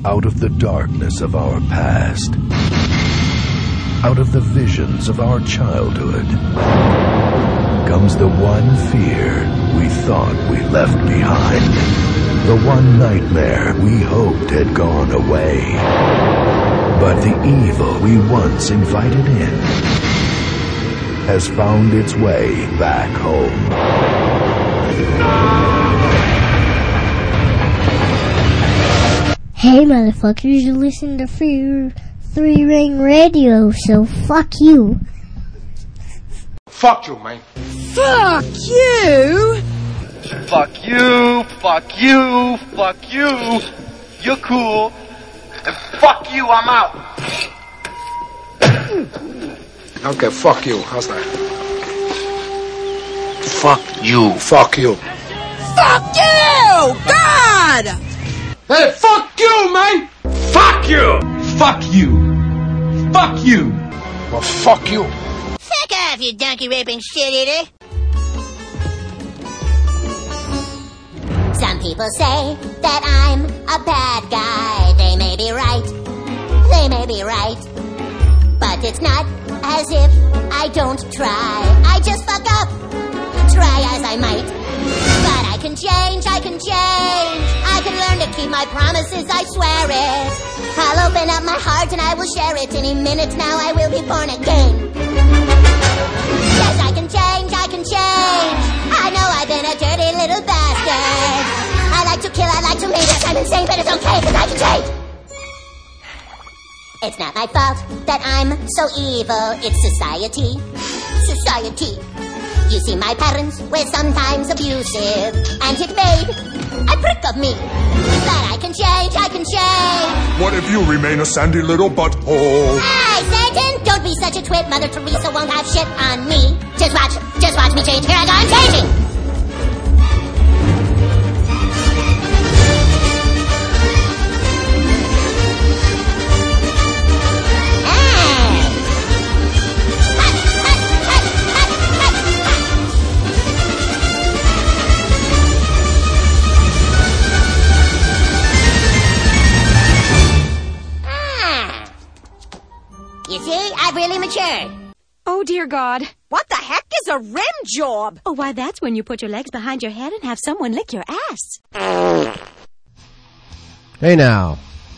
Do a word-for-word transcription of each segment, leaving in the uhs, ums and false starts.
Out of the darkness of our past, out of the visions of our childhood, comes the one fear we thought we left behind. The one nightmare we hoped had gone away. But the evil we once invited in has found its way back home. Hey motherfuckers, you listen to free Three Ring Radio, so fuck you. Fuck you, man. Fuck you! Fuck you, fuck you, fuck you. You're cool. And fuck you, I'm out. Okay, fuck you. How's that? Fuck you. Fuck you. Fuck you! God! Hey, fuck you, man! Fuck you! Fuck you! Fuck you! Well, fuck you. Fuck off, you donkey raping shit eater! Some people say that I'm a bad guy. They may be right. They may be right. But it's not as if I don't try. I just fuck up. Try as I might. But I can change, I can change. I can learn to keep my promises, I swear it. I'll open up my heart and I will share it. Any minute now I will be born again. Yes, I can change, I can change. I know I've been a dirty little bastard. I like to kill, I like to hate. Yes, I'm insane, but it's okay, cause I can change. It's not my fault that I'm so evil. It's society. Society. You see, my parents were sometimes abusive, and it made a prick of me. But I can change, I can change. What if you remain a sandy little butthole? Hey, Satan, don't be such a twit. Mother Teresa won't have shit on me. Just watch, just watch me change. Here I go, I'm changing. You see, I've really matured. Oh, dear God. What the heck is a rim job? Oh, why, that's when you put your legs behind your head and have someone lick your ass. Hey now.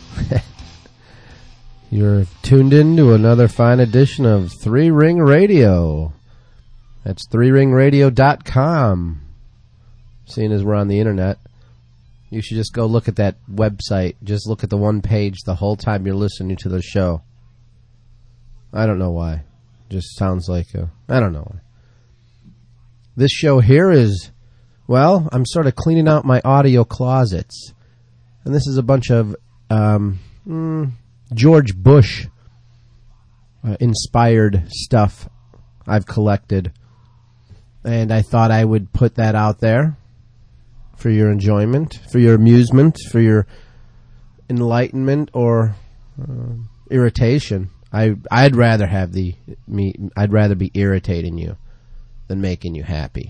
You're tuned in to another fine edition of Three Ring Radio. That's three ring radio dot com. Seeing as we're on the internet, you should just go look at that website. Just look at the one page the whole time you're listening to the show. I don't know why. Just sounds like a... I don't know why. This show here is... Well, I'm sort of cleaning out my audio closets. And this is a bunch of um, mm, George Bush uh, inspired stuff I've collected. And I thought I would put that out there for your enjoyment, for your amusement, for your enlightenment or uh, irritation. I I'd rather have the me I'd rather be irritating you than making you happy.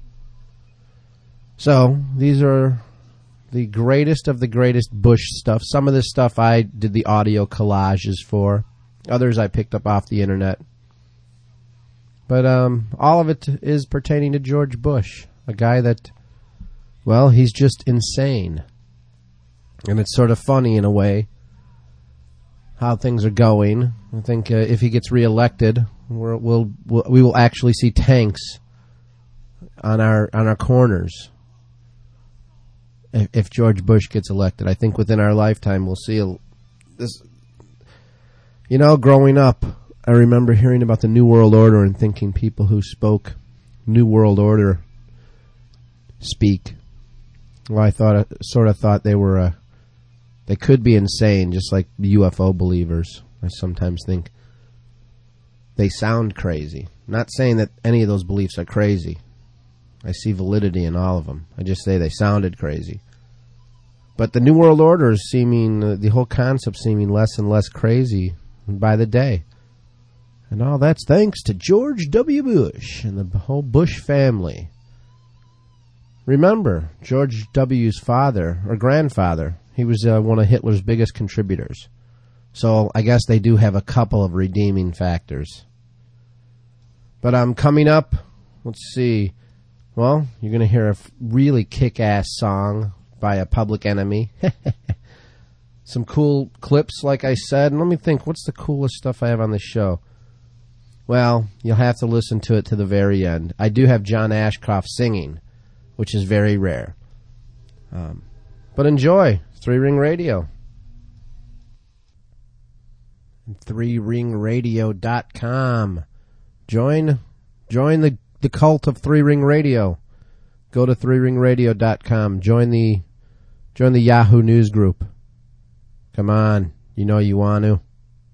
So these are the greatest of the greatest Bush stuff. Some of this stuff I did the audio collages for. Others I picked up off the internet. But um, all of it is pertaining to George Bush, a guy that, well, he's just insane. And it's sort of funny in a way how things are going. I think uh, if he gets reelected, we're, we'll, we'll we will actually see tanks on our on our corners. If, if George Bush gets elected, I think within our lifetime we'll see a, this. You know, growing up, I remember hearing about the New World Order and thinking people who spoke New World Order speak. Well, I thought sort of thought they were a. They could be insane, just like the U F O believers. I sometimes think they sound crazy. Not saying that any of those beliefs are crazy. I see validity in all of them. I just say they sounded crazy. But the New World Order is seeming, uh, the whole concept seeming less and less crazy by the day. And all that's thanks to George W. Bush and the whole Bush family. Remember, George W.'s father, or grandfather, He was uh, one of Hitler's biggest contributors. So I guess they do have a couple of redeeming factors. But um, coming up, let's see. Well, you're going to hear a really kick-ass song by a Public Enemy. Some cool clips, like I said. And let me think, what's the coolest stuff I have on this show? Well, you'll have to listen to it to the very end. I do have John Ashcroft singing, which is very rare. Um, but enjoy Three Ring Radio. three ring radio dot com. Join join the, the cult of Three Ring Radio. Go to three ring radio dot com. Join the join the Yahoo News group. Come on, you know you want to.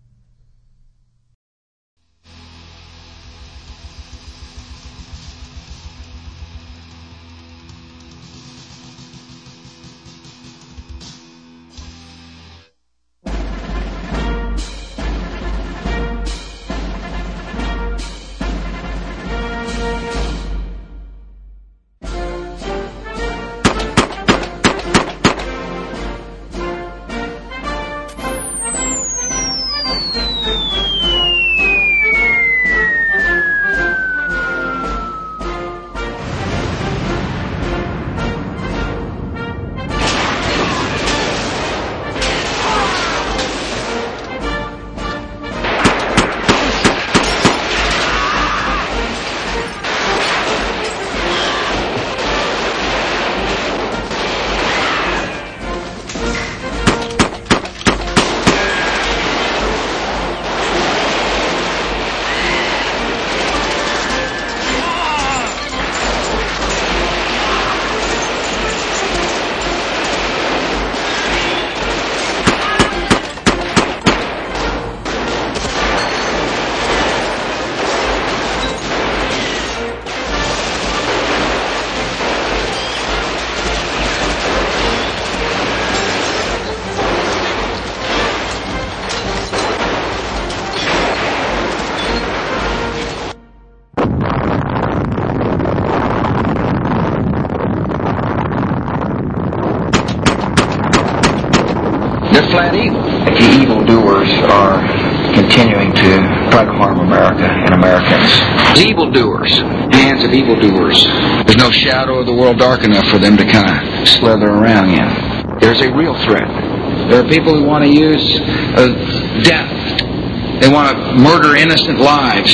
Flat evil. The evildoers are continuing to try to harm America and Americans. Evildoers, hands of evildoers. There's no shadow of the world dark enough for them to kind of slither around in. There's a real threat. There are people who want to use uh, death. They want to murder innocent lives.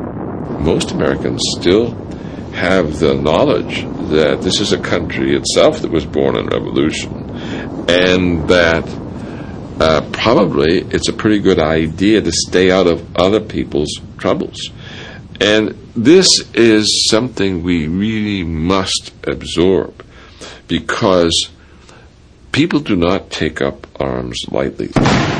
Most Americans still have the knowledge that this is a country itself that was born in revolution, and that Uh, probably it's a pretty good idea to stay out of other people's troubles. And this is something we really must absorb, because people do not take up arms lightly.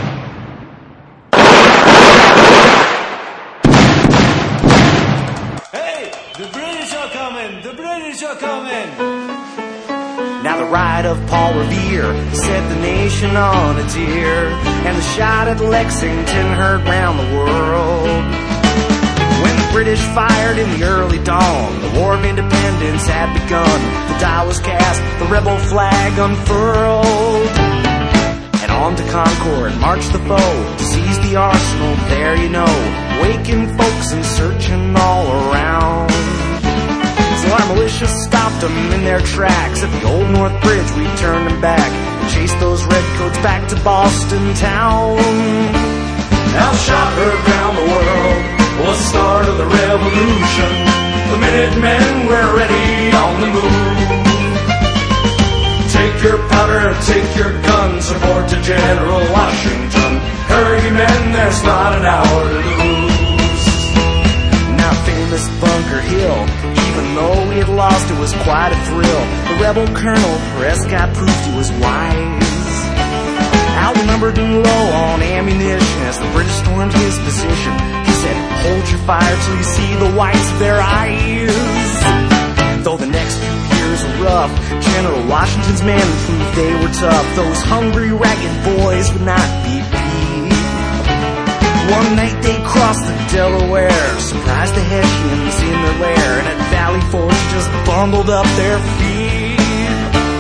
Hey, the British are coming! The British are coming! Now the ride of Paul Revere set the nation on its ear, and the shot at Lexington heard round the world. When the British fired in the early dawn, the War of Independence had begun. The die was cast, the rebel flag unfurled, and on to Concord marched the foe to seize the arsenal. There you know, waking folks and searching all around. So our militia stopped them in their tracks. At the Old North Bridge we turned them back and chased those redcoats back to Boston town. Now shot heard round the world was the start of the revolution. The Minutemen were ready on the move. Take your powder, take your guns, support to General Washington. Hurry men, there's not an hour to lose. Now famous Bunker Hill, even though we had lost, it was quite a thrill. The rebel colonel, Prescott, proved he was wise. Outnumbered and low on ammunition as the British stormed his position. He said, hold your fire till you see the whites of their eyes. Though the next few years were rough, General Washington's men proved they were tough. Those hungry, ragged boys would not be beat. One night they crossed the Delaware, surprised the Hessians in their lair, and at Valley Forge just bundled up their feet.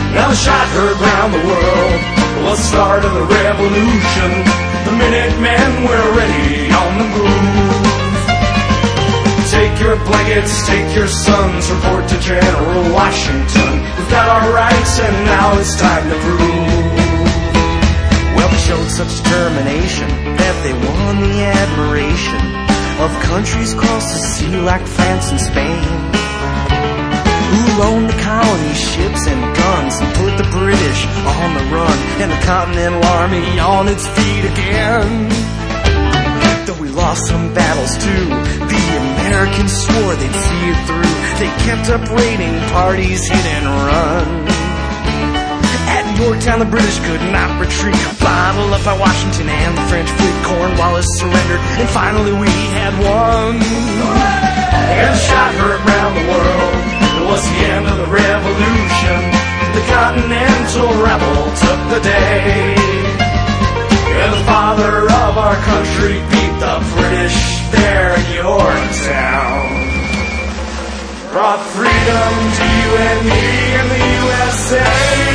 Now the shot heard round the world was the start of the revolution. The Minutemen were ready on the move. Take your blankets, take your sons, report to General Washington. We've got our rights and now it's time to prove. Well, they showed such determination that they won the admiration of countries across the sea like France and Spain, who owned the colony ships and guns and put the British on the run and the Continental Army on its feet again. Though we lost some battles too, the Americans swore they'd see it through. They kept up raiding parties, hit and run. At Yorktown, the British could not retreat, bottled up by Washington and the French fleet. Cornwallis surrendered, and finally we had won. And the shot heard round the world, it was the end of the revolution. The Continental rebel took the day, and the father of our country beat the British there in Yorktown. Brought freedom to you and me in the U S A.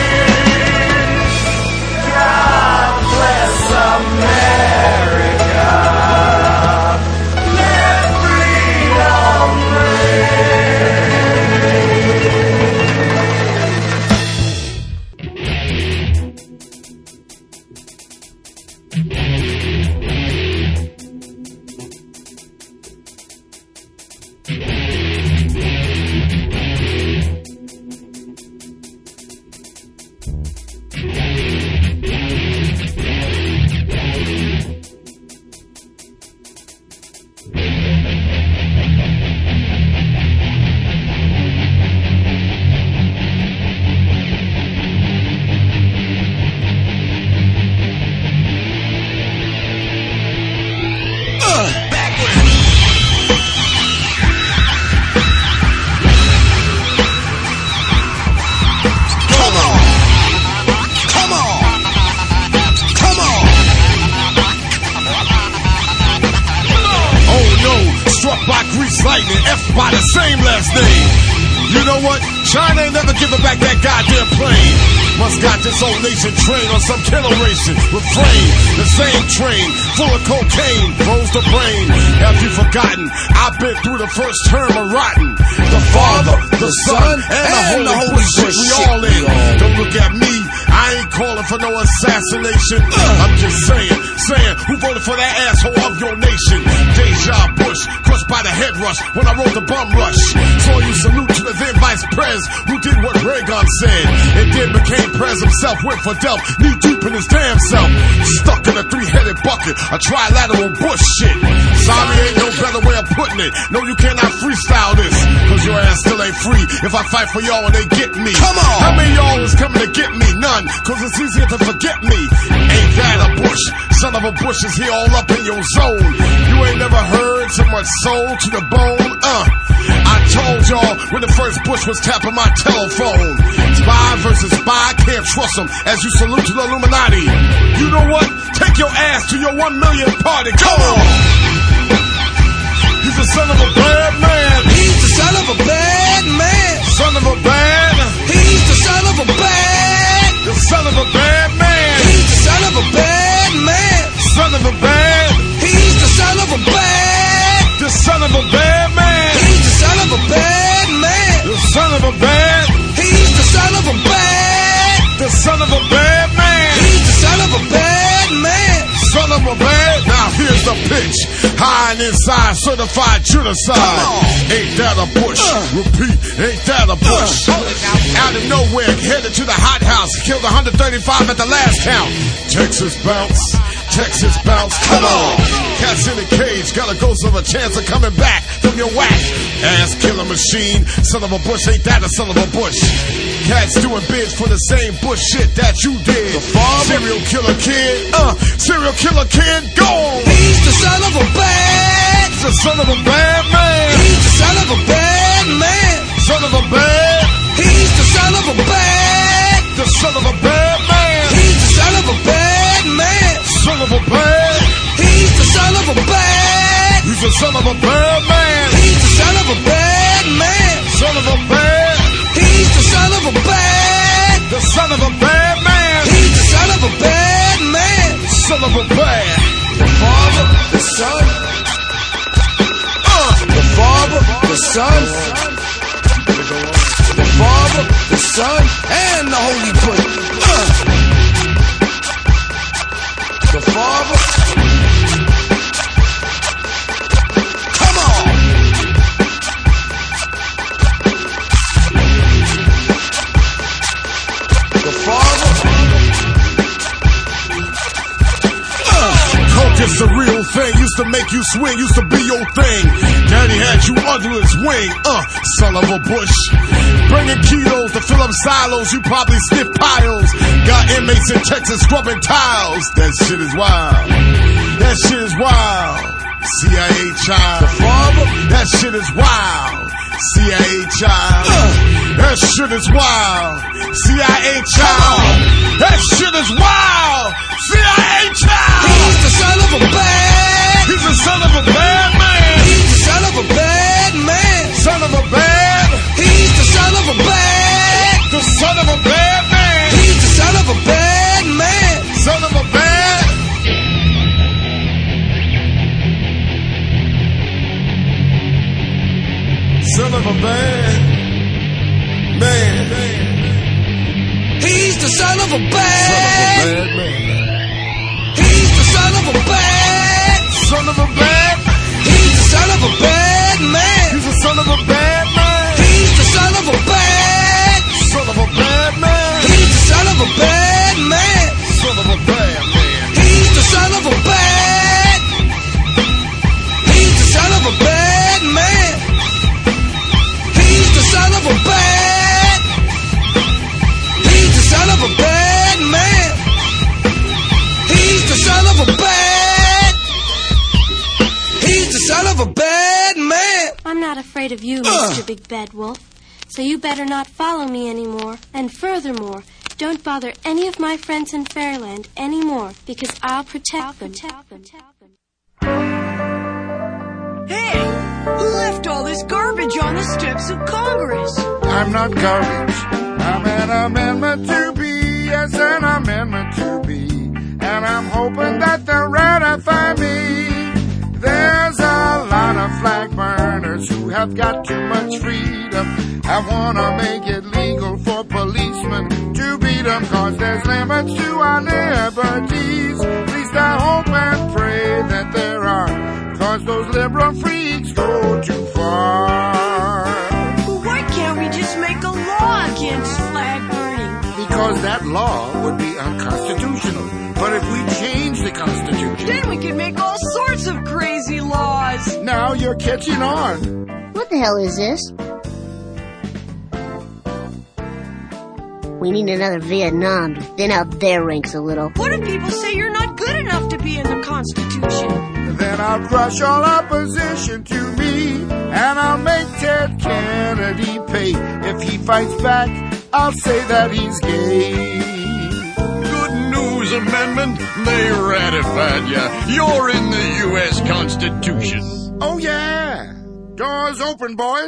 God bless America. Let freedom by the same last name. You know what? China ain't never giving back that goddamn plane. Must got this old nation trained on some killer racing. Refrain, the same train, full of cocaine, froze the brain. Have you forgotten? I've been through the first term of rotten. The Father, the Son, and, and the Holy Spirit. We all in. Don't look at me. I ain't calling for no assassination. I'm just saying, saying, who voted for that asshole of your nation? Deja Bush, crushed by the head rush when I wrote the bum rush. So you salute to the then vice pres who did what Reagan said, and then became pres himself, went for Delph, knee deep in his damn self. Stuck in a three-headed bucket, a trilateral bush shit. Sorry, ain't no better way of putting it. No, you cannot freestyle this, cause your ass still ain't free if I fight for y'all and they get me. Come on! How many y'all is coming to get me? None, cause it's easier to forget me. Ain't that a bush? Son of a bush is here all up in your zone. You ain't never heard so much soul to the bone, uh. I told y'all when the first bush was tapping my telephone. Spy versus spy, can't trust them as you salute to the Illuminati. You know what? Take your ass to your one millionth party. Come on! He's the son of a bad man. He's the son of a bad man. Son of a bad. He's the son of a bad. The son of a bad man. He's the son of a bad man. Son of a bad. He's the son of a bad. The son of a bad man. He's the son of a bad man. The son of a bad. He's the son of a bad. The son of a bad man. He's the son of a bad man. Son of a bad. Now here's the pitch. High and inside, certified genocide. Ain't that a bush? Uh. Repeat, ain't that a bush? Uh. Out of nowhere, headed to the hot house. Killed one hundred thirty-five at the last count. Texas bounce. Texas bounce, come on. Cats in a cage, got a ghost of a chance of coming back from your whack. Ass killer machine, son of a bush, ain't that a son of a bush? Cats doing bids for the same bush shit that you did. The farmer, serial killer kid, uh, serial killer kid, go on. He's the son of a bad. He's the son of a bad man. He's the son of a bad man. Son of a bad. He's the son of a bad. The son of a bad man. He's the son of a bad man. Son of a bad. He's the son of a bad. He's the son of a bad man. He's the son of a bad man. Son of a bad. He's the son of a bad. The Son, the Father, the Son, and the Holy Ghost. Uh. The Father. Come on. The Father. It's a real thing, used to make you swing, used to be your thing. Daddy had you under his wing, uh, son of a bush. Bringing kilos to fill up silos, you probably sniff piles. Got inmates in Texas scrubbing tiles. That shit is wild. That shit is wild. C I A child. The father? That shit is wild. C I A child. Uh, that shit is wild. C I A child. That shit is wild. C I A child. He's the son of a bad. He's the son of a bad man. He's the son of a bad man. Son of a bad. He's the son of a bad. The son of a bad man. He's the son of a bad man. Son of a bad. Son of a bad man. He's the son of a bad. Son of a bad man. He's the son of a bad. Son of a bad. He's the son of a bad man. He's the son of a bad man. He's the son of a bad. Son of a bad man. He's the son of a bad man. Son of a bad man. He's the son of a bad. He's the son of a bad man. He's the son of a bad. He's the son of a bad man. He's the son of a bad. He's the son of a bad man. I'm not afraid of you, uh. Mister Big Bad Wolf. So you better not follow me anymore. And furthermore, don't bother any of my friends in Fairyland anymore, because I'll protect I'll them. Protect them. Hey, who left all this garbage on the steps of Congress? I'm not garbage. I'm an amendment to be. Yes, an amendment to be. And I'm hoping that they'll ratify me. There's a lot of flag burners who have got too much freedom. I wanna make it legal for policemen to beat them, cause there's limits to our liberties. At least I hope and pray that there are, cause those liberal freaks go too far. Well, why can't we just make a law against flag burning? Because that law would be unconstitutional. But if we change the Constitution, then we can make all sorts of crazy laws. Now you're catching on. What the hell is this? We need another Vietnam to thin out their ranks a little. What if people say you're not good enough to be in the Constitution? Then I'll crush all opposition to me, and I'll make Ted Kennedy pay. If he fights back, I'll say that he's gay. Amendment, they ratified ya. You're in the U S Constitution. Oh, yeah. Doors open, boys.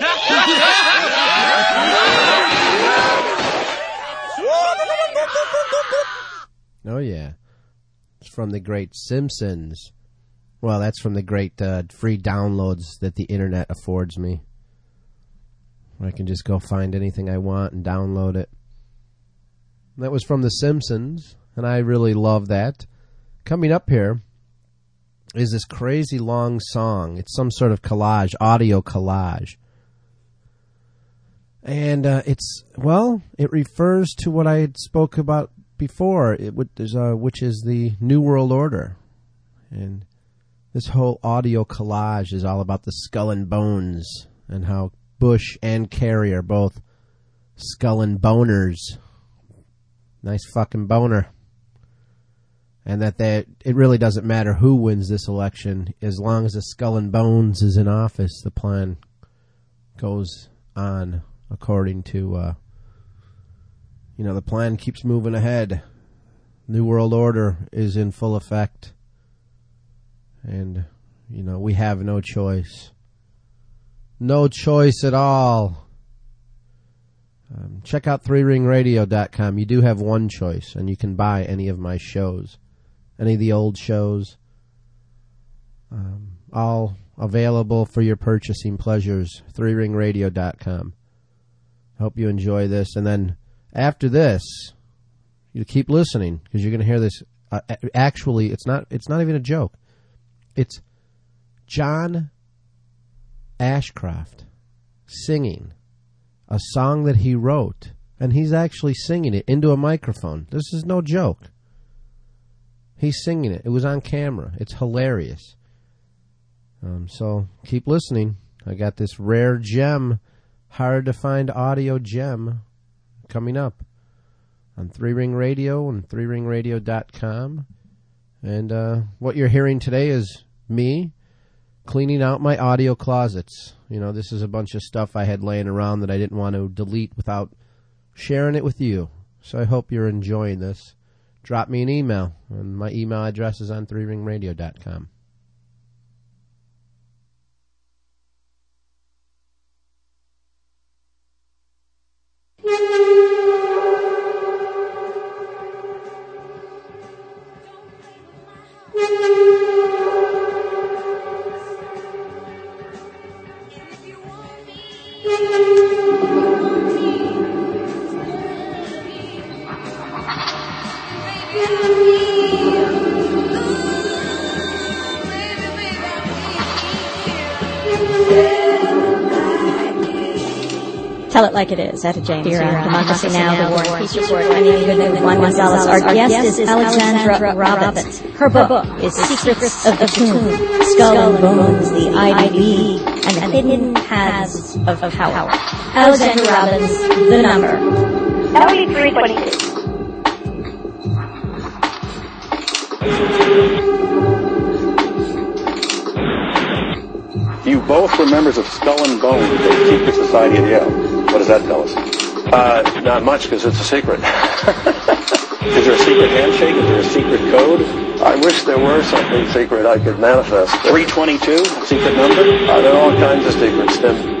Oh, yeah. It's from the great Simpsons. Well, that's from the great uh, free downloads that the internet affords me. I can just go find anything I want and download it. That was from The Simpsons. And I really love that. Coming up here is this crazy long song. It's some sort of collage, audio collage. And uh, it's, well, it refers to what I had spoke about before, it would, uh, which is the New World Order. And this whole audio collage is all about the Skull and Bones and how Bush and Kerry are both skull and boners. Nice fucking boner. And that they, it really doesn't matter who wins this election. As long as the Skull and Bones is in office, the plan goes on according to, uh, you know, the plan keeps moving ahead. New World Order is in full effect. And, you know, we have no choice. No choice at all. Um, check out three ring radio dot com. You do have one choice, and you can buy any of my shows. Any of the old shows. Um, all available for your purchasing pleasures, three ring radio dot com. Hope you enjoy this. And then after this, you keep listening because you're going to hear this. Uh, actually, it's not it's not even a joke. It's John Ashcroft singing a song that he wrote, and he's actually singing it into a microphone. This is no joke. He's singing it. It was on camera. It's hilarious. Um, so keep listening. I got this rare gem, hard to find audio gem coming up on three ring radio and three ring radio dot com. And uh, what you're hearing today is me cleaning out my audio closets. You know, this is a bunch of stuff I had laying around that I didn't want to delete without sharing it with you. So I hope you're enjoying this. Drop me an email, and my email address is on three ring radio dot com. Tell It Like It Is, Etta James here on Democracy Now!, the War and Peace Report. My name is Juan Gonzalez. Our guest is Alexandra Robbins. Her book is Secrets of the Tomb, Skull and Bones, the I D B, and the Hidden Paths of Power. Alexandra Robbins, the number. L E three twenty-two. You both were members of Skull and Bones, a secret society at Yale. What does that tell us? Uh, not much, because it's a secret. Is there a secret handshake? Is there a secret code? I wish there were something secret I could manifest. three twenty-two, secret number? Uh, there are all kinds of secrets, Tim.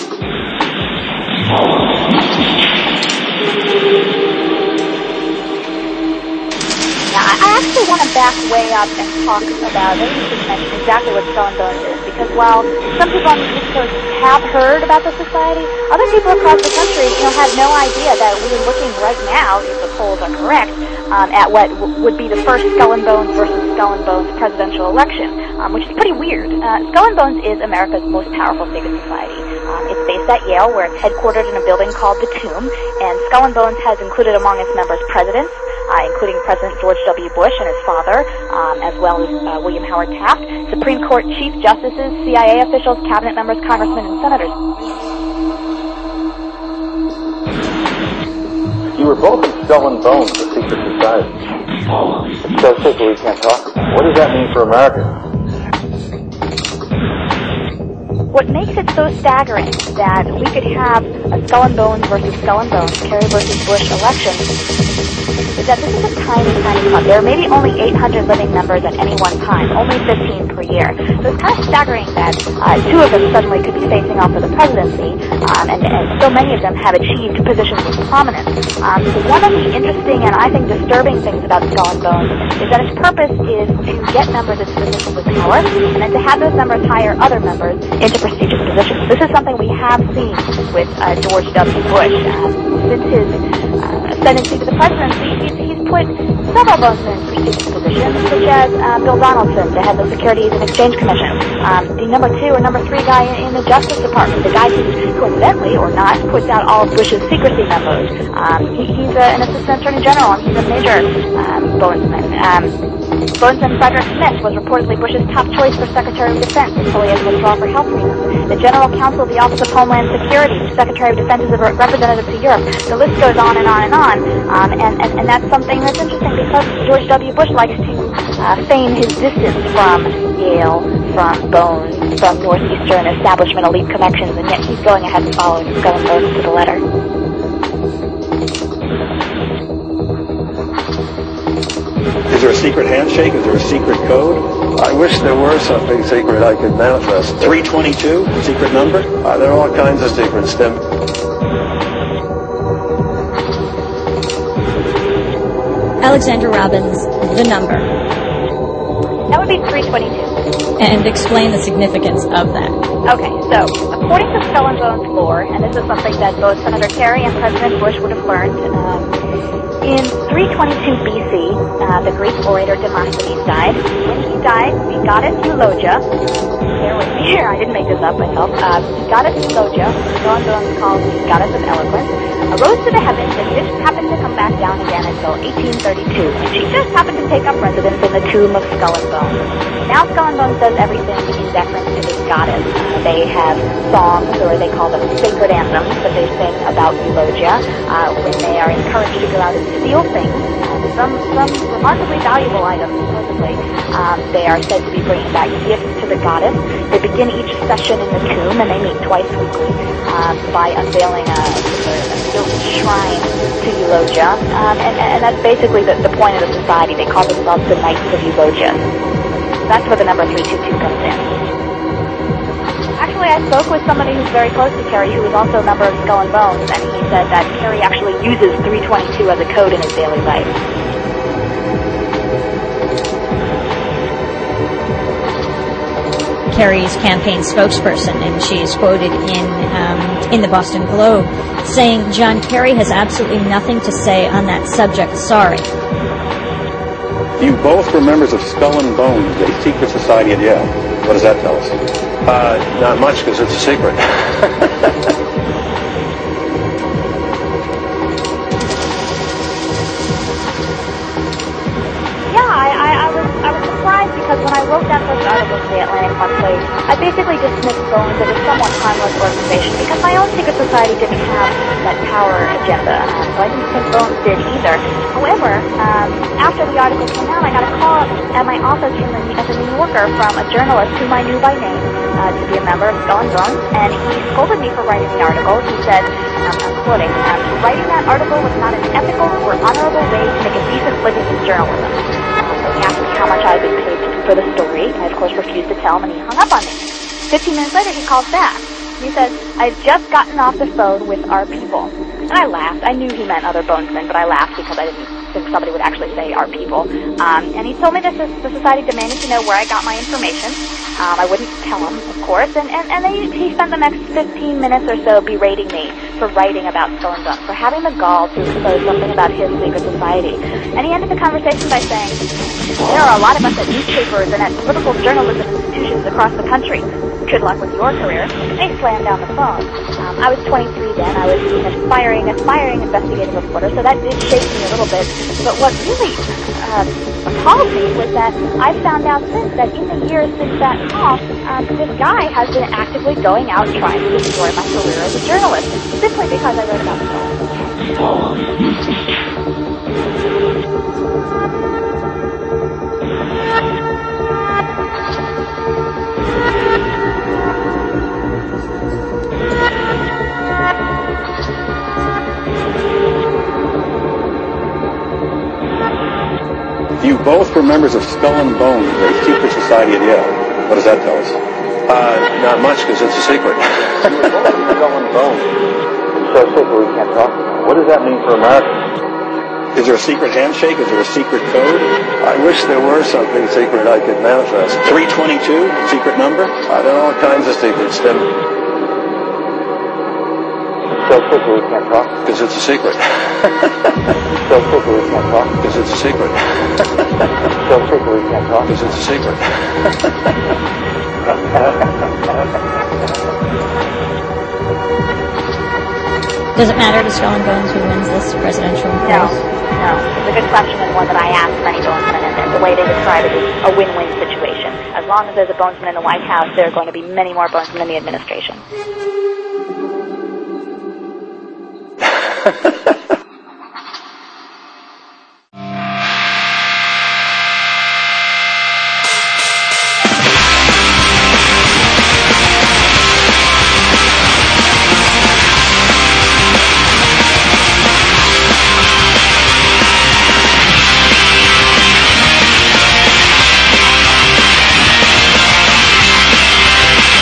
I actually want to back way up and talk about, I think you should mention exactly what Skull and Bones is, because while some people on the East Coast have heard about the society, other people across the country, you know, have no idea that we're looking right now, if the polls are correct, um, at what w- would be the first Skull and Bones versus Skull and Bones presidential election, um, which is pretty weird. Uh, Skull and Bones is America's most powerful secret society. Um, it's based at Yale, where it's headquartered in a building called the Tomb, and Skull and Bones has included among its members presidents, Uh, including President George W. Bush and his father, um, as well as uh, William Howard Taft, Supreme Court Chief Justices, C I A officials, cabinet members, congressmen, and senators. You were both in Skull and Bones, a secret society. It's so secret we can't talk about it. What does that mean for America? What makes it so staggering that we could have a Skull and Bones versus Skull and Bones, Kerry versus Bush election is that this is a tiny, tiny club. There are maybe only eight hundred living members at any one time, only fifteen per year. So it's kind of staggering that uh, two of them suddenly could be facing off for the presidency, um, and, and so many of them have achieved positions of prominence. Um, so one of the interesting and I think disturbing things about Skull and Bones is that its purpose is to get members into positions of power, and then to have those members hire other members into prestigious positions. This is something we have seen with uh, George W. Bush. Um, since his uh, ascendancy to the presidency, he's, he's put several Bones in prestigious positions, such as uh, Bill Donaldson, the head of the Securities and Exchange Commission, um, the number two or number three guy in, in the Justice Department, the guy who coincidentally or not puts out all of Bush's secrecy memos. Um, he, he's a, an assistant attorney general, and he's a major um, Bonesman. Um, Bonesman Frederick Smith was reportedly Bush's top choice for Secretary of Defense until he had to withdraw for health reasons. The General Counsel of the Office of Homeland Security, the Secretary of Defense is a representative to Europe. The list goes on and on and on. Um, and, and, and that's something that's interesting because George W. Bush likes to uh, feign his distance from Yale, from Bones, from Northeastern establishment elite connections, and yet he's going ahead and following Skull and Bones to the letter. Is there a secret handshake? Is there a secret code? I wish there were something secret I could manifest. three twenty-two, secret number? Uh, there are all kinds of secrets, Tim. Alexandra Robbins, the number. That would be three twenty-two. And explain the significance of that. Okay, so according to Skull and Bones lore, and this is something that both Senator Kerry and President Bush would have learned, um, in three twenty-two B C, uh, the Greek orator Demosthenes died. When he died, the goddess Eulogia, bear with me here, I didn't make this up myself, uh, the goddess Eulogia, Skull and Bones calls the goddess of eloquence, arose to the heavens and didn't happen to come back down again until eighteen thirty-two, and she just happened to take up residence in the tomb of Skull and Bones. Now Skull and Bones does everything in deference to this goddess. Uh, they have songs, or they call them sacred anthems, that they sing about Eulogia uh, when they are encouraged to go out and steal things. Uh, some, some remarkably valuable items, supposedly. Um, they are said to be bringing back gifts to the goddess. They begin each session in the tomb, and they meet twice weekly um, by unveiling a, a built shrine to Eulogia. Um, and, and that's basically the, the point of the society. They call themselves the Knights of Eulogia. That's where the number three two two comes in. Actually, I spoke with somebody who's very close to Kerry, who is also a member of Skull and Bones, and he said that Kerry actually uses three twenty-two as a code in his daily life. Kerry's campaign spokesperson, and she is quoted in um, in the Boston Globe saying, "John Kerry has absolutely nothing to say on that subject. Sorry." You both were members of Skull and Bones, a secret society at Yale. What does that tell us? Uh, not much, because it's a secret. Yeah, I, I, I was I was surprised because when I wrote that first article for the Atlantic Monthly, I basically dismissed Bones as a somewhat harmless organization because my own secret society didn't have that power agenda, um, so I didn't think Bones did either. However, um, after the article came out, I got a call at my office from the, at the New Yorker from a journalist whom I knew by name uh, to be a member of Skull and Bones, and he scolded me for writing the article. He said, um, I'm quoting, um, writing that article was not an ethical or honorable way to make a decent living in journalism. So he asked me how much I had been paid for the story. I, of course, refused to tell him, and he hung up on me. Fifteen minutes later, he calls back. He says, I've just gotten off the phone with our people. And I laughed. I knew he meant other bonesmen, but I laughed because I didn't think somebody would actually say our people. Um, and he told me that the, the society demanded to know where I got my information. Um, I wouldn't tell him, of course. And, and, and then he spent the next fifteen minutes or so berating me for writing about Skull and Bones, for having the gall to expose something about his secret society. And he ended the conversation by saying, there are a lot of us at newspapers and at political journalism institutions across the country. Good luck with your career. They slammed down the phone. Um, I was twenty-three then. I was an aspiring, aspiring investigative reporter, so that did shake me a little bit. But what really uh, appalled me was that I found out since that in the years since that call, um, this guy has been actively going out trying to destroy my career as a journalist, simply because I wrote about the You both were members of Skull and Bones, a secret society at Yale. What does that tell us? Uh, not much, because it's a secret. You were both of Skull and Bones. So secret we can't talk about. What does that mean for America? Is there a secret handshake? Is there a secret code? I wish there were something secret I could manifest. three twenty-two, secret number? I know all kinds of secrets, Tim. So secret we can't talk about. Because it's a secret. So secret we can't talk. Because it's a secret. So secret we can't talk. Because it's a secret. Does it matter to Skull and Bones who wins this presidential race? No, no. It's a good question and one that I asked many bonesmen, and the way they describe it is a win-win situation. As long as there's a bonesman in the White House, there are going to be many more bonesmen in the administration.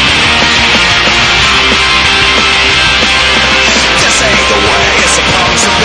This ain't the way it's supposed to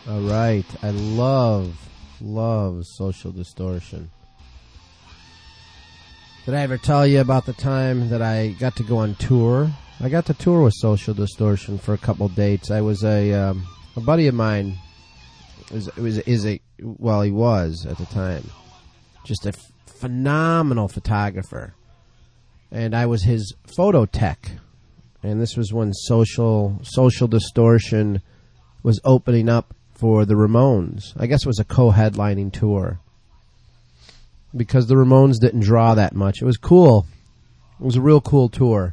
All right. I love, love Social Distortion. Did I ever tell you about the time that I got to go on tour? I got to tour with Social Distortion for a couple dates. I was a um, a buddy of mine. Was was is a well he was at the time, just a f- phenomenal photographer, and I was his photo tech. And this was when Social Social Distortion was opening up for the Ramones. I guess it was a co-headlining tour. Because the Ramones didn't draw that much. It was cool. It was a real cool tour.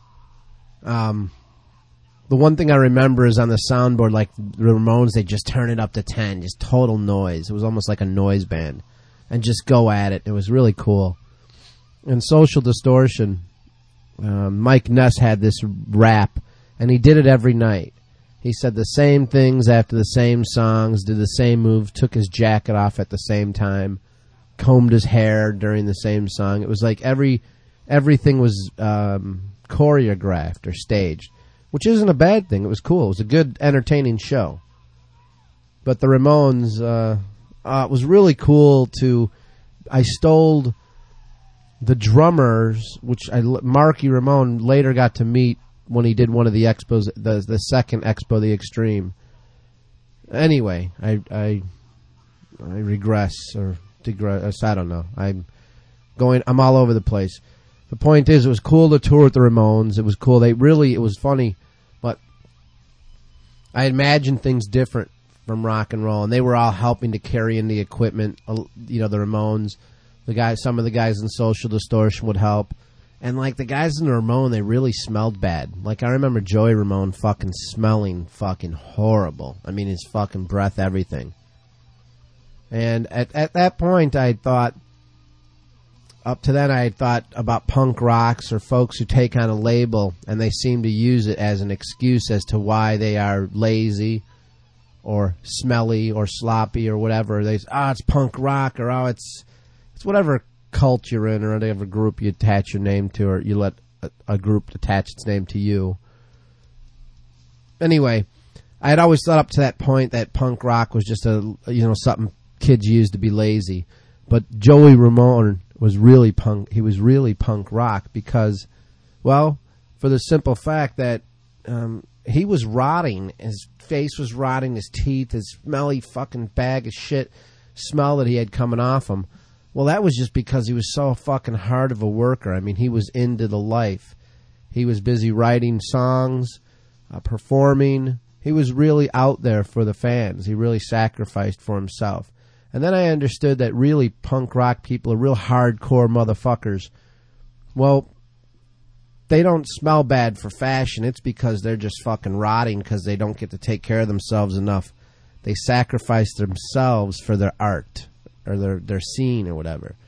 Um, the one thing I remember is on the soundboard, like the Ramones, they just turn it up to ten. Just total noise. It was almost like a noise band. And just go at it. It was really cool. And Social Distortion, um, Mike Ness had this rap, and he did it every night. He said the same things after the same songs, did the same move, took his jacket off at the same time, combed his hair during the same song. It was like every everything was um, choreographed or staged, which isn't a bad thing. It was cool. It was a good, entertaining show. But the Ramones, uh, uh, it was really cool to... I stole the drummers, which I, Marky Ramone later got to meet when he did one of the expos, the the second Expo, the Extreme. Anyway, I I, I regress or digress. I don't know. I'm going. I'm all over the place. The point is, it was cool to tour with the Ramones. It was cool. They really. It was funny, but I imagined things different from rock and roll, and they were all helping to carry in the equipment. You know, the Ramones, the guys. Some of the guys in Social Distortion would help. And, like, the guys in the Ramone, they really smelled bad. Like, I remember Joey Ramone fucking smelling fucking horrible. I mean, his fucking breath, everything. And at at that point, I thought, up to then, I had thought about punk rocks or folks who take on a label, and they seem to use it as an excuse as to why they are lazy or smelly or sloppy or whatever. They say, oh, it's punk rock, or oh, it's it's whatever cult you're in, or whatever group you attach your name to, or you let a, a group attach its name to you. Anyway, I had always thought up to that point that punk rock was just a, you know, something kids used to be lazy. But Joey Ramone was really punk. He was really punk rock because, well, for the simple fact that um, he was rotting. His face was rotting. His teeth, his smelly fucking bag of shit smell that he had coming off him. Well, that was just because he was so fucking hard of a worker. I mean, he was into the life. He was busy writing songs, uh, performing. He was really out there for the fans. He really sacrificed for himself. And then I understood that really punk rock people are real hardcore motherfuckers. Well, they don't smell bad for fashion. It's because they're just fucking rotting because they don't get to take care of themselves enough. They sacrifice themselves for their art or their, their scene or whatever.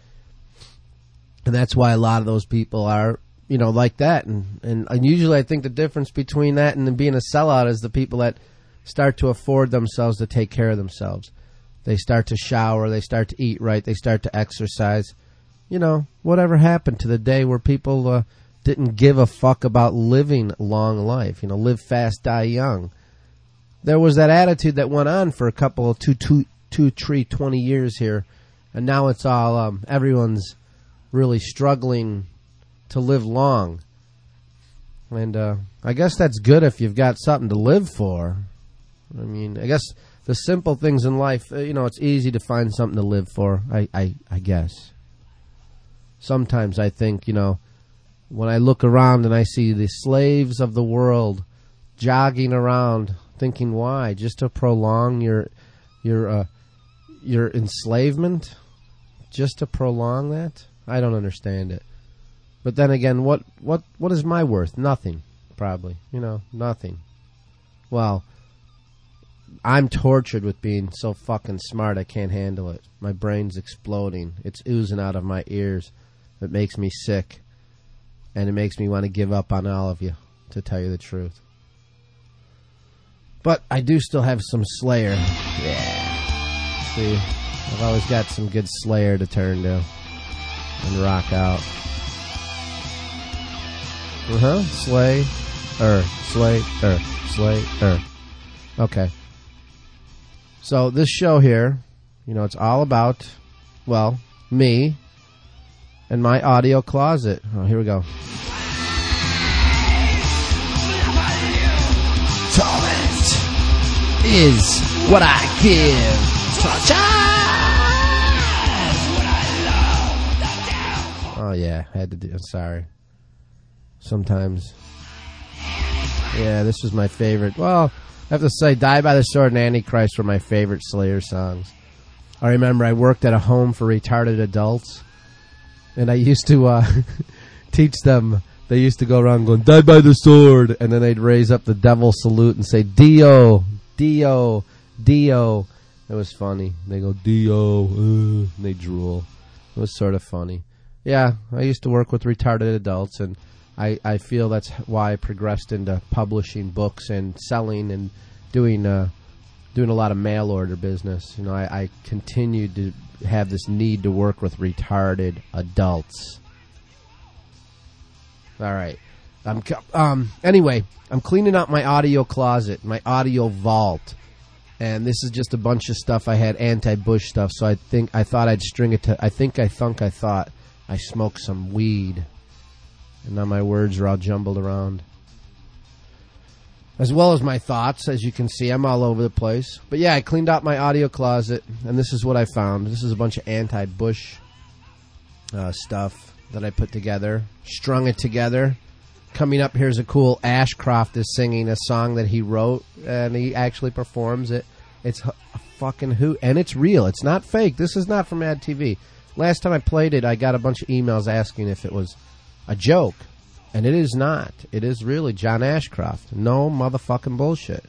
And that's why a lot of those people are, you know, like that. And, and, and usually I think the difference between that and being a sellout is the people that start to afford themselves to take care of themselves. They start to shower, they start to eat right, they start to exercise. You know, whatever happened to the day where people uh, didn't give a fuck about living a long life? You know, live fast, die young. There was that attitude that went on for a couple of two, two, two, three, twenty years here, and now it's all um, everyone's really struggling to live long. And uh, I guess that's good if you've got something to live for. I mean, I guess the simple things in life, uh, you know, it's easy to find something to live for, I, I, I guess. Sometimes I think, you know, when I look around and I see the slaves of the world jogging around, thinking, why? Just to prolong your your uh, your enslavement? Just to prolong that? I don't understand it. But then again, what what what is my worth? Nothing, probably. You know, nothing. Well, I'm tortured with being so fucking smart I can't handle it. My brain's exploding. It's oozing out of my ears. It makes me sick. And it makes me want to give up on all of you, to tell you the truth. But I do still have some Slayer. Yeah. See, I've always got some good Slayer to turn to and rock out. Uh-huh. Slay. Er. Slay. Er. Slay. Er. Okay. So this show here, you know, it's all about, well, me and my audio closet. Oh, here we go. Torment is what I give. Oh yeah, I had to do. I'm sorry. Sometimes, yeah, this was my favorite. Well, I have to say, "Die by the Sword" and "Antichrist" were my favorite Slayer songs. I remember I worked at a home for retarded adults, and I used to uh, teach them. They used to go around going, "Die by the sword," and then they'd raise up the devil salute and say, "Dio, Dio, Dio." It was funny. They go, "Dio," uh, and they drool. It was sort of funny. Yeah, I used to work with retarded adults, and I, I feel that's why I progressed into publishing books and selling and doing uh, doing a lot of mail order business. You know, I, I continued to have this need to work with retarded adults. All right. Um, um, anyway, I'm cleaning out my audio closet, my audio vault. And this is just a bunch of stuff. I had anti-Bush stuff, so I think I thought I'd string it to... I think I thunk I thought I smoked some weed. And now my words are all jumbled around. As well as my thoughts. As you can see, I'm all over the place. But yeah, I cleaned out my audio closet, and this is what I found. This is a bunch of anti-Bush uh, stuff that I put together, strung it together. Coming up, here's a cool Ashcroft is singing a song that he wrote, and he actually performs it. It's a fucking hoot, and it's real. It's not fake. This is not from Ad T V. Last time I played it, I got a bunch of emails asking if it was a joke, and it is not. It is really John Ashcroft. No motherfucking bullshit.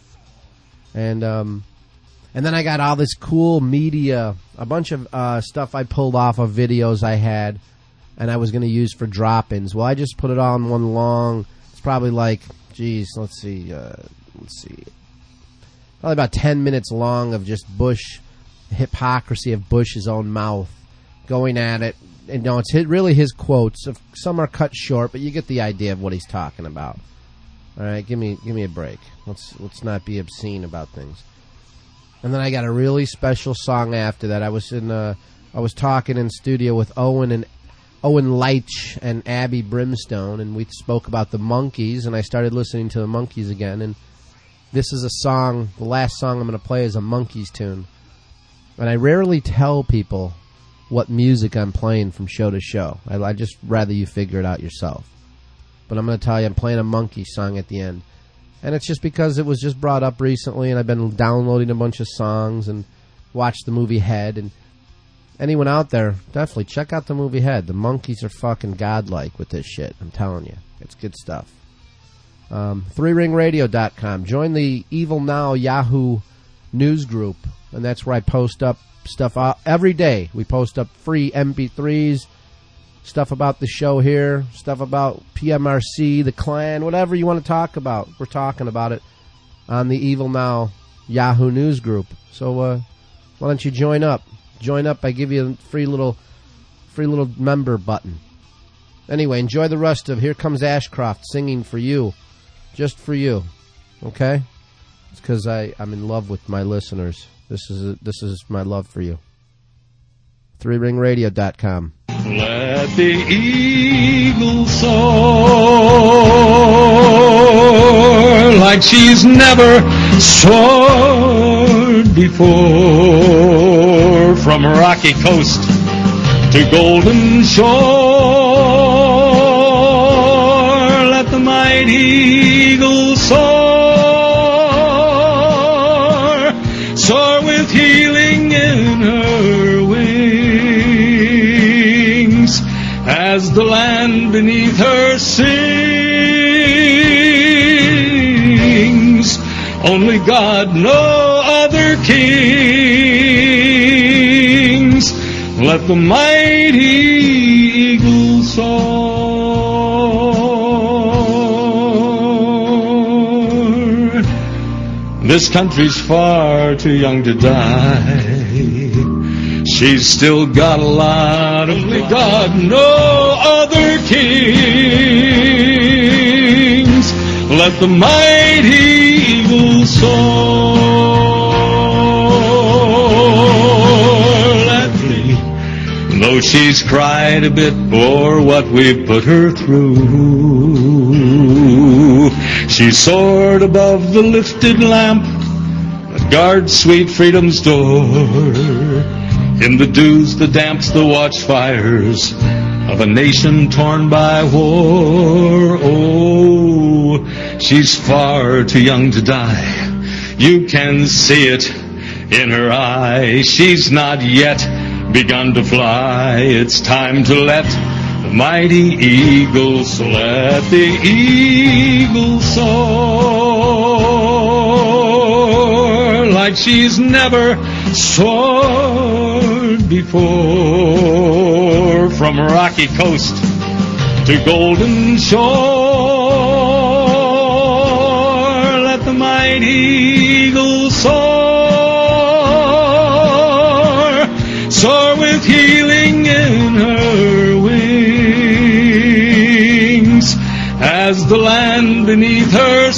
And um, and then I got all this cool media, a bunch of uh, stuff I pulled off of videos I had, and I was going to use for drop-ins. Well, I just put it all in one long. It's probably like, geez, let's see, uh, let's see, probably about ten minutes long of just Bush, hypocrisy of Bush's own mouth, going at it. And no, it's his, really his quotes. Some are cut short, but you get the idea of what he's talking about. All right, give me give me a break. Let's let's not be obscene about things. And then I got a really special song after that. I was in, uh, I was talking in studio with Owen and. Owen Leitch and Abby Brimstone, and we spoke about the Monkees, and I started listening to the Monkees again, and this is a song, the last song I'm going to play is a Monkees tune, and I rarely tell people what music I'm playing from show to show. I, I just rather you figure it out yourself. But I'm going to tell you I'm playing a Monkees song at the end, and it's just because it was just brought up recently, and I've been downloading a bunch of songs and watched the movie Head, and anyone out there, definitely check out the movie Head. The Monkees are fucking godlike with this shit. I'm telling you. It's good stuff. Um, three ring radio dot com. Join the Evil Now Yahoo news group. And that's where I post up stuff uh, every day. We post up free M P threes, stuff about the show here, stuff about P M R C, the Klan, whatever you want to talk about. We're talking about it on the Evil Now Yahoo news group. So uh, why don't you join up? Join up. I give you a free little, free little member button. Anyway, enjoy the rest of Here Comes Ashcroft singing for you, just for you. Okay, it's because I I'm in love with my listeners. This is a, this is my love for you. three ring radio dot com. Let the eagle soar like she's never soared before. From rocky coast to golden shore, let the mighty eagle soar, soar with healing in her wings, as the land beneath her sings. Only God, no other kings. Let the mighty eagle soar. This country's far too young to die. She's still got a lot of only God, no other kings. Let the mighty eagle soar. She's cried a bit for what we put her through. She soared above the lifted lamp that guards sweet freedom's door. In the dews, the damps, the watchfires of a nation torn by war. Oh, she's far too young to die. You can see it in her eye. She's not yet begun to fly. It's time to let the mighty eagle soar. Let the eagle soar like she's never soared before. From rocky coast to golden shore, let the mighty eagle soar, soar with healing in her wings, as the land beneath her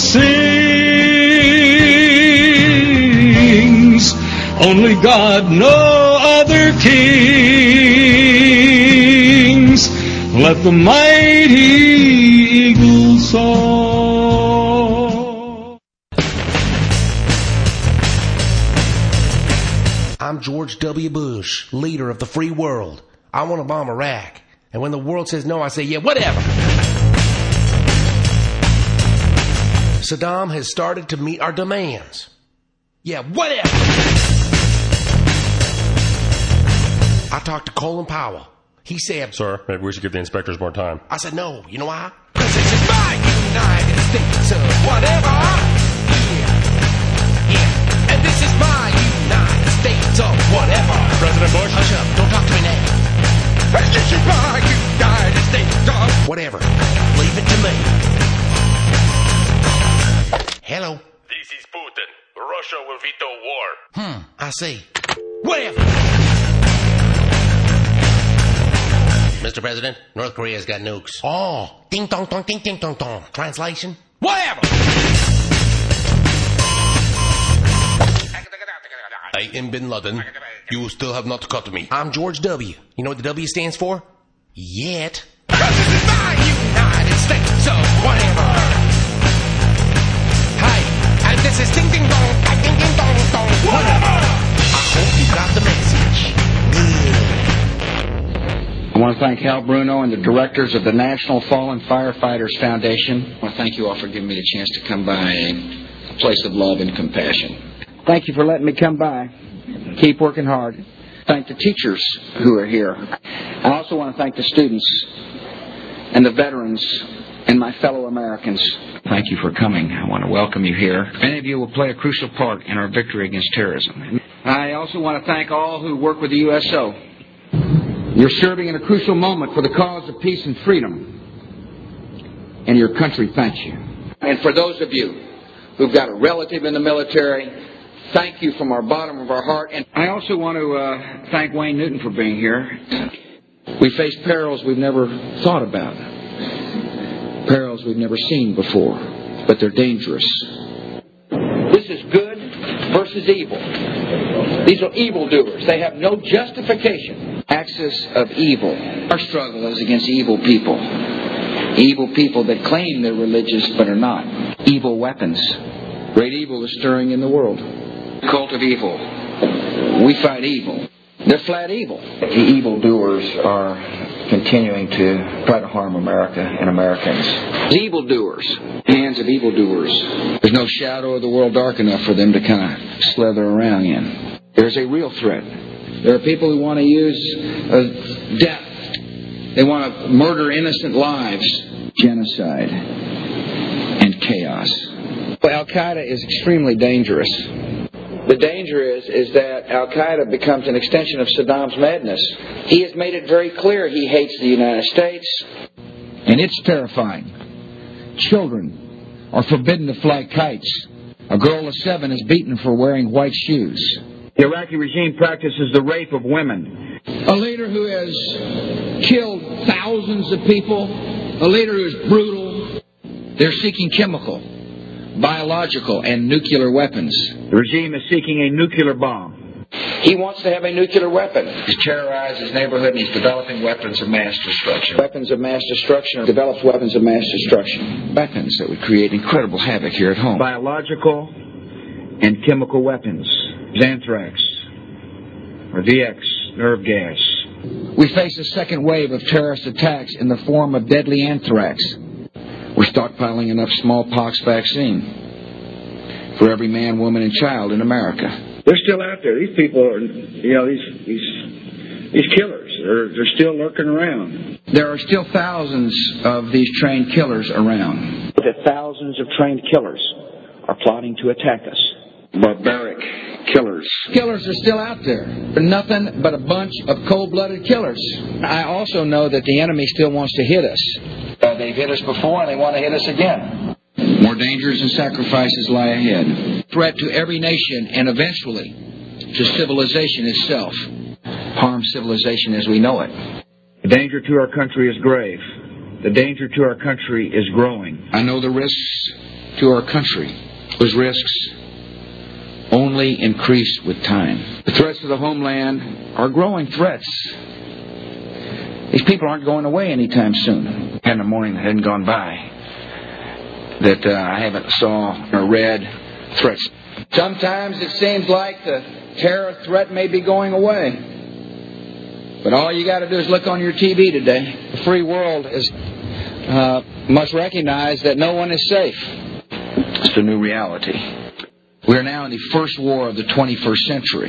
sings. Only God, no other kings. Let the mighty eagle soar. I'm George W. Bush, leader of the free world. I want to bomb Iraq. And when the world says no, I say, yeah, whatever. Saddam has started to meet our demands. Yeah, whatever. I talked to Colin Powell. He said, sir, maybe we should give the inspectors more time. I said, no. You know why? Because this is my United States of whatever. Yeah. Yeah. And this is my United States of whatever. President Bush? Hush up. Don't talk to me now. This is my United States of whatever. Leave it to me. Hello. This is Putin. Russia will veto war. Hmm. I see. Whatever. Mister President, North Korea's got nukes. Oh, ding dong dong ding ding dong dong. Translation? Whatever. I am Bin Laden. You still have not caught me. I'm George W. You know what the W stands for? Yet. Because this is my United States of whatever. Hi, and this is ding ding dong, ding ding dong dong, whatever. I hope you got the message. Good. I want to thank Hal Bruno and the directors of the National Fallen Firefighters Foundation. I want to thank you all for giving me the chance to come by a place of love and compassion. Thank you for letting me come by. Keep working hard. Thank the teachers who are here. I also want to thank the students and the veterans and my fellow Americans. Thank you for coming. I want to welcome you here. Many of you will play a crucial part in our victory against terrorism. I also want to thank all who work with the U S O. You're serving in a crucial moment for the cause of peace and freedom. And your country thanks you. And for those of you who've got a relative in the military, thank you from our bottom of our heart. And I also want to uh, thank Wayne Newton for being here. We face perils we've never thought about. Perils we've never seen before. But they're dangerous. This is good versus evil. These are evildoers. They have no justification. Axis of evil. Our struggle is against evil people. Evil people that claim they're religious but are not. Evil weapons. Great evil is stirring in the world. Cult of evil. We fight evil. They're flat evil. The evildoers are continuing to try to harm America and Americans. Evildoers. Hands of evildoers. There's no shadow of the world dark enough for them to kind of slither around in. There's a real threat. There are people who want to use uh, death. They want to murder innocent lives. Genocide and chaos. Well, Al-Qaeda is extremely dangerous. The danger is, is that Al-Qaeda becomes an extension of Saddam's madness. He has made it very clear he hates the United States. And it's terrifying. Children are forbidden to fly kites. A girl of seven is beaten for wearing white shoes. The Iraqi regime practices the rape of women. A leader who has killed thousands of people. A leader who is brutal. They're seeking chemical, biological, and nuclear weapons. The regime is seeking a nuclear bomb. He wants to have a nuclear weapon. He's terrorized his neighborhood and he's developing weapons of mass destruction. Weapons of mass destruction develops weapons of mass destruction. Weapons that would create incredible havoc here at home. Biological and chemical weapons. Anthrax or V X, nerve gas. We face a second wave of terrorist attacks in the form of deadly anthrax. We're stockpiling enough smallpox vaccine for every man, woman, and child in America. They're still out there. These people are, you know, these these these killers. They're they're still lurking around. There are still thousands of these trained killers around. The thousands of trained killers are plotting to attack us. Barbaric killers. Killers are still out there. They're nothing but a bunch of cold-blooded killers. I also know that the enemy still wants to hit us. Uh, they've hit us before and they want to hit us again. More dangers and sacrifices lie ahead. Threat to every nation and eventually to civilization itself. Harm civilization as we know it. The danger to our country is grave. The danger to our country is growing. I know the risks to our country. Those risks only increase with time. The threats to the homeland are growing threats. These people aren't going away anytime soon. In the morning that hadn't gone by that uh, I haven't saw or read threats. Sometimes it seems like the terror threat may be going away. But all you got to do is look on your T V today. The free world is, uh, must recognize that no one is safe. It's the new reality. We're now in the first war of the twenty-first century.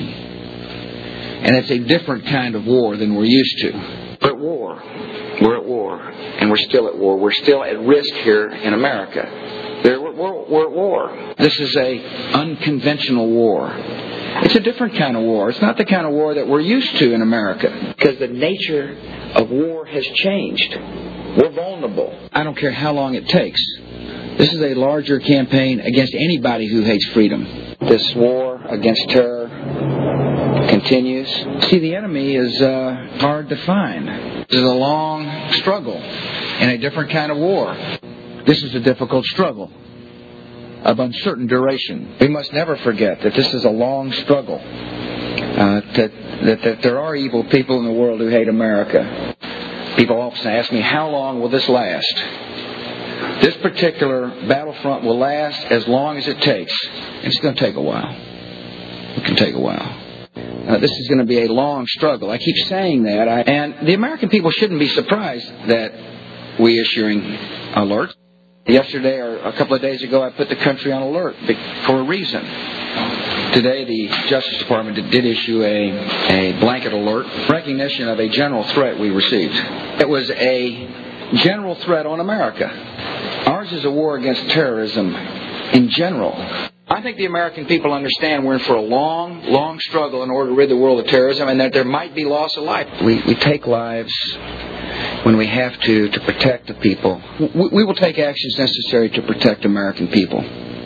And it's a different kind of war than we're used to. We're at war. We're at war. And we're still at war. We're still at risk here in America. We're, we're, we're at war. This is a unconventional war. It's a different kind of war. It's not the kind of war that we're used to in America. Because the nature of war has changed. We're vulnerable. I don't care how long it takes. This is a larger campaign against anybody who hates freedom. This war against terror continues. See, the enemy is uh, hard to find. This is a long struggle in a different kind of war. This is a difficult struggle of uncertain duration. We must never forget that this is a long struggle. Uh, that, that, that there are evil people in the world who hate America. People often ask me, how long will this last? This particular battlefront will last as long as it takes. It's going to take a while. It can take a while. Uh, this is going to be a long struggle. I keep saying that. I, and the American people shouldn't be surprised that we're issuing alerts. Yesterday, or a couple of days ago, I put the country on alert for a reason. Today, the Justice Department did, did issue a, a blanket alert, recognition of a general threat we received. It was a general threat on America. Ours is a war against terrorism in general. I think the American people understand we're in for a long, long struggle in order to rid the world of terrorism, and that there might be loss of life. We, we take lives when we have to to protect the people. We, we will take actions necessary to protect American people.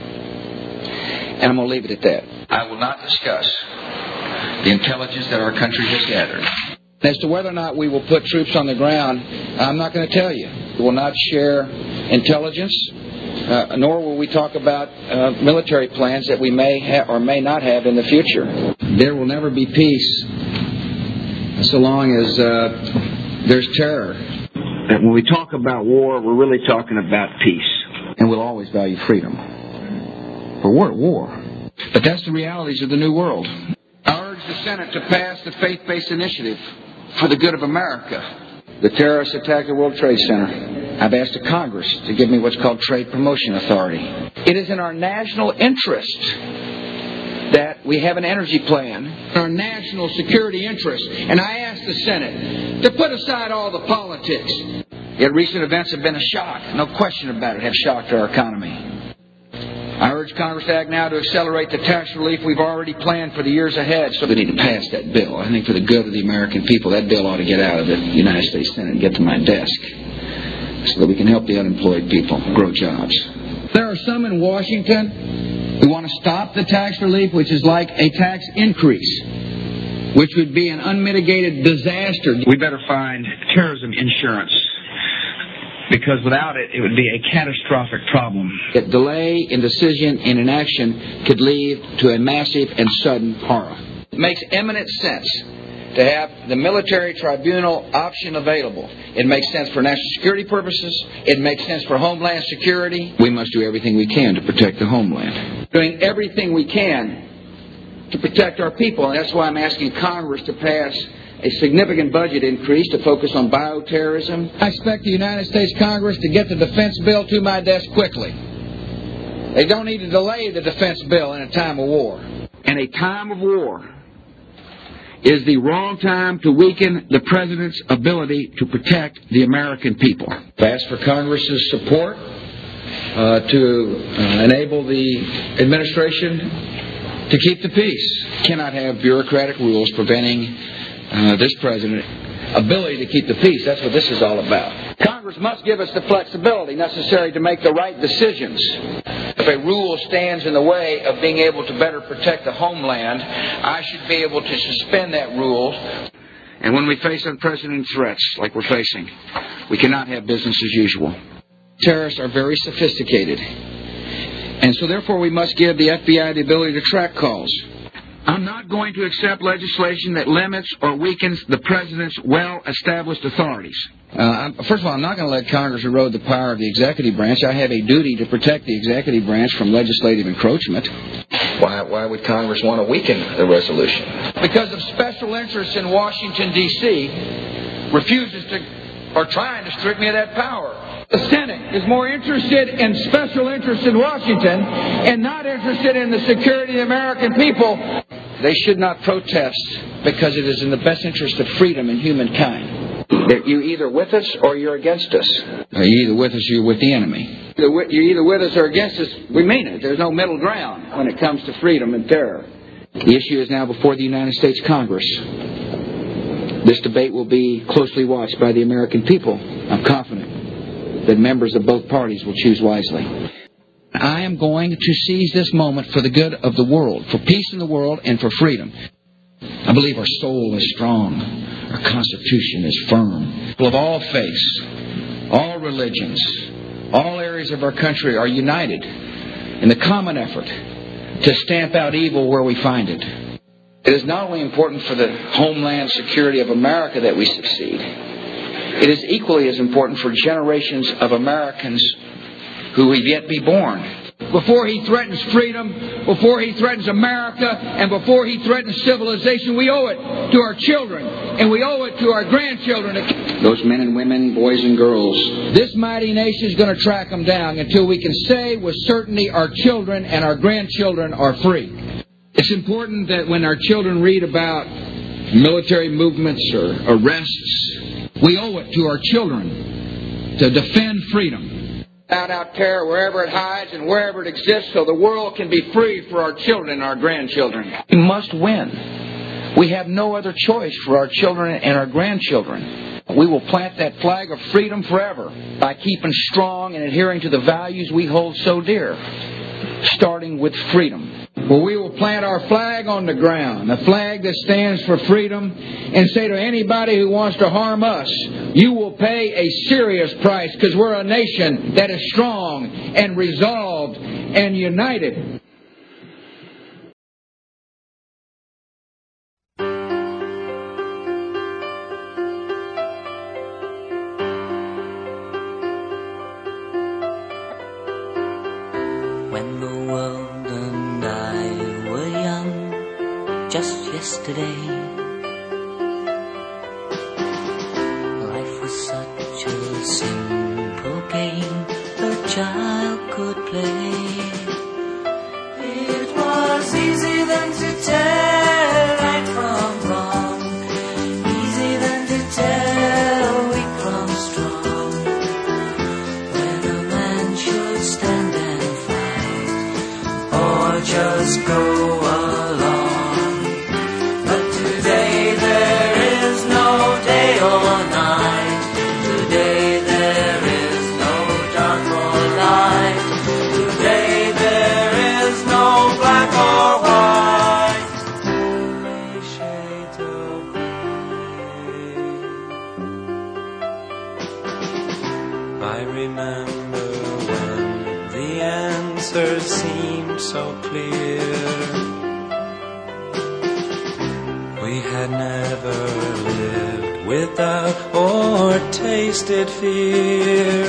And I'm going to leave it at that. I will not discuss the intelligence that our country has gathered. As to whether or not we will put troops on the ground, I'm not going to tell you. We will not share intelligence, uh, nor will we talk about uh, military plans that we may ha- or may not have in the future. There will never be peace so long as uh, there's terror. And when we talk about war, we're really talking about peace. And we'll always value freedom. But we're at war. But that's the realities of the new world. I urge the Senate to pass the faith-based initiative for the good of America. The terrorists attacked the World Trade Center. I've asked the Congress to give me what's called Trade Promotion Authority. It is in our national interest that we have an energy plan, our national security interest. And I ask the Senate to put aside all the politics. Yet recent events have been a shock. No question about it, have shocked our economy. I urge Congress to act now to accelerate the tax relief we've already planned for the years ahead. So we need to pass that bill. I think for the good of the American people, that bill ought to get out of the United States Senate and get to my desk so that we can help the unemployed people grow jobs. There are some in Washington who want to stop the tax relief, which is like a tax increase, which would be an unmitigated disaster. We better find terrorism insurance, because without it, it would be a catastrophic problem. A delay in decision and inaction could lead to a massive and sudden horror. It makes eminent sense to have the military tribunal option available. It makes sense for national security purposes. It makes sense for homeland security. We must do everything we can to protect the homeland. Doing everything we can to protect our people. And that's why I'm asking Congress to pass a significant budget increase to focus on bioterrorism. I expect the United States Congress to get the defense bill to my desk quickly. They don't need to delay the defense bill in a time of war. In a time of war is the wrong time to weaken the President's ability to protect the American people. I ask for Congress's support uh, to uh, enable the administration to keep the peace. Cannot have bureaucratic rules preventing uh, this President ability to keep the peace. That's what this is all about. Congress must give us the flexibility necessary to make the right decisions. If a rule stands in the way of being able to better protect the homeland, I should be able to suspend that rule. And when we face unprecedented threats like we're facing, we cannot have business as usual. Terrorists are very sophisticated. And so therefore we must give the F B I the ability to track calls. I'm not going to accept legislation that limits or weakens the President's well-established authorities. Uh, first of all, I'm not going to let Congress erode the power of the executive branch. I have a duty to protect the executive branch from legislative encroachment. Why, why would Congress want to weaken the resolution? Because of special interests in Washington, D C refuses to, or trying to strip me of that power. The Senate is more interested in special interests in Washington and not interested in the security of the American people. They should not protest because it is in the best interest of freedom and humankind. That you're either with us or you're against us. Or you're either with us or you're with the enemy. You're either with us or against us. We mean it. There's no middle ground when it comes to freedom and terror. The issue is now before the United States Congress. This debate will be closely watched by the American people. I'm confident that members of both parties will choose wisely. I am going to seize this moment for the good of the world, for peace in the world and for freedom. I believe our soul is strong. Our Constitution is firm. People of all faiths, all religions, all areas of our country are united in the common effort to stamp out evil where we find it. It is not only important for the homeland security of America that we succeed. It is equally as important for generations of Americans who have yet to be born. Before he threatens freedom, before he threatens America, and before he threatens civilization, we owe it to our children, and we owe it to our grandchildren. Those men and women, boys and girls. This mighty nation is going to track them down until we can say with certainty our children and our grandchildren are free. It's important that when our children read about military movements or arrests, we owe it to our children to defend freedom. Out out terror wherever it hides and wherever it exists so the world can be free for our children and our grandchildren. We must win. We have no other choice for our children and our grandchildren. We will plant that flag of freedom forever by keeping strong and adhering to the values we hold so dear, starting with freedom. Well, we will plant our flag on the ground, a flag that stands for freedom, and say to anybody who wants to harm us, you will pay a serious price because we're a nation that is strong and resolved and united. When the world and I were young, just yesterday, life was such a simple game a child could play. It was easy then to tell right from wrong, easy then to tell weak from strong. When a man should stand and fight, or just go along. But today there is no day or night. Today there is no dark or light. Today there is no black or white. Only shades of gray. I remember when the answers seemed so clear. we had never lived without or tasted fear.